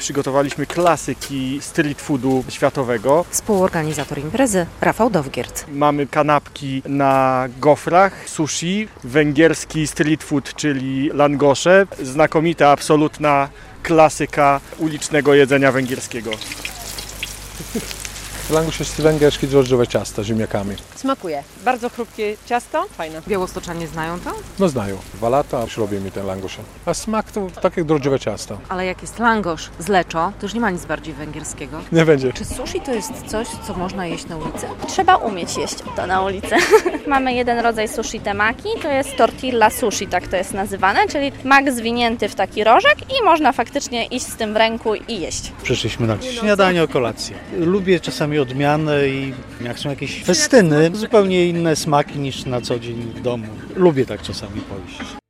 przygotowaliśmy klasyki street foodu światowego. Współorganizator imprezy Rafał Dowgiert. Mamy kanapki na gofrach, sushi, węgierski street food, czyli langosze. Znakomita, absolutna klasyka ulicznego jedzenia węgierskiego. Langosz jest węgierski, drożdżowe ciasto z ziemniakami. Smakuje. Bardzo chrupkie ciasto, fajne. Białostoczanie znają to? No znają. 2 lata już robimy ten langosz. A smak to tak jak drożdżowe ciasto. Ale jak jest langosz z leczo, to już nie ma nic bardziej węgierskiego. Nie będzie. Czy sushi to jest coś, co można jeść na ulicy? Trzeba umieć jeść to na ulicy. Mamy jeden rodzaj sushi temaki, to jest tortilla sushi, tak to jest nazywane, czyli mak zwinięty w taki rożek i można faktycznie iść z tym w ręku i jeść. Przyszliśmy na śniadanie o kolację. Lubię czasami odmiany i jak są jakieś festyny, zupełnie inne smaki niż na co dzień w domu. Lubię tak czasami pojeść.